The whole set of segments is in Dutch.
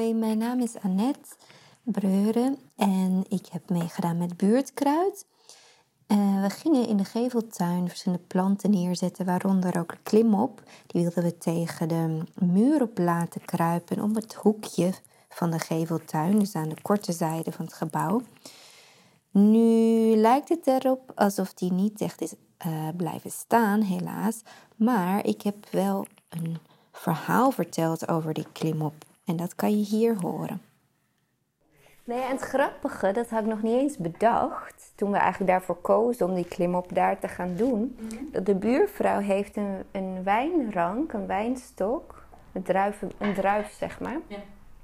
Hoi, mijn naam is Annette Breuren en ik heb meegedaan met buurtkruid. We gingen in de geveltuin verschillende planten neerzetten, waaronder ook klimop. Die wilden we tegen de muur op laten kruipen om het hoekje van de geveltuin, dus aan de korte zijde van het gebouw. Nu lijkt het erop alsof die niet echt is blijven staan, helaas. Maar ik heb wel een verhaal verteld over die klimop. En dat kan je hier horen. Nee, en het grappige, dat had ik nog niet eens bedacht, toen we eigenlijk daarvoor kozen om die klimop daar te gaan doen. Dat de buurvrouw heeft een wijnrank, een wijnstok, een druif zeg maar. Ja.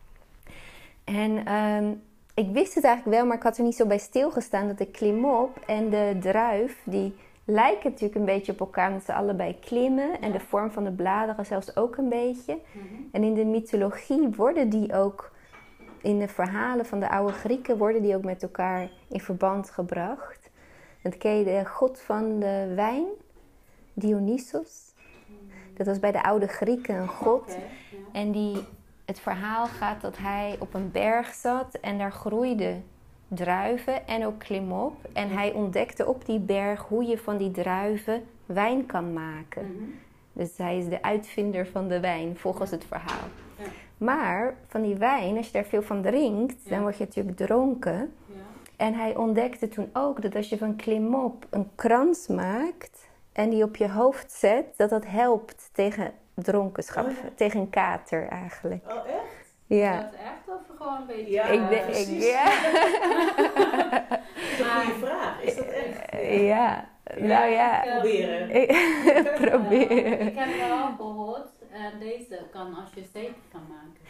En ik wist het eigenlijk wel, maar ik had er niet zo bij stilgestaan dat de klimop en de druif, die lijken natuurlijk een beetje op elkaar, omdat ze allebei klimmen. Ja. En de vorm van de bladeren zelfs ook een beetje. Mm-hmm. En in de mythologie worden die ook, in de verhalen van de oude Grieken, worden die ook met elkaar in verband gebracht. Dat ken je de god van de wijn, Dionysos. Dat was bij de oude Grieken een god. Okay, ja. En het verhaal gaat dat hij op een berg zat en daar groeiden druiven en ook klimop. En hij ontdekte op die berg hoe je van die druiven wijn kan maken. Mm-hmm. Dus hij is de uitvinder van de wijn, volgens het verhaal. Ja. Maar van die wijn, als je daar veel van drinkt, dan word je natuurlijk dronken. Ja. En hij ontdekte toen ook dat als je van klimop een krans maakt en die op je hoofd zet, dat helpt tegen dronkenschap, tegen een kater eigenlijk. Oh, echt? Ja. Is dat echt of gewoon een beetje? Ja, precies. Ja. Dat is een goede vraag. Is dat echt? Ja. Nou ja. Proberen. Proberen. Ik heb wel gehoord, deze kan als je zeep kan maken.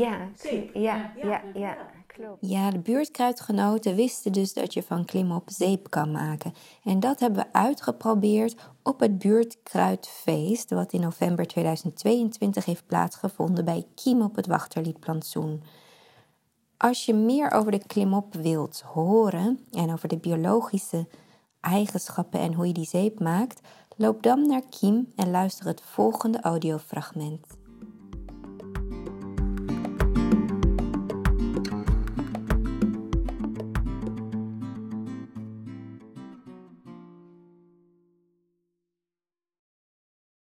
Ja, klopt. Ja, de buurtkruidgenoten wisten dus dat je van klimop zeep kan maken. En dat hebben we uitgeprobeerd op het buurtkruidfeest, wat in november 2022 heeft plaatsgevonden bij Kiem op het Wachterliedplantsoen. Als je meer over de klimop wilt horen en over de biologische eigenschappen en hoe je die zeep maakt, loop dan naar Kiem en luister het volgende audiofragment.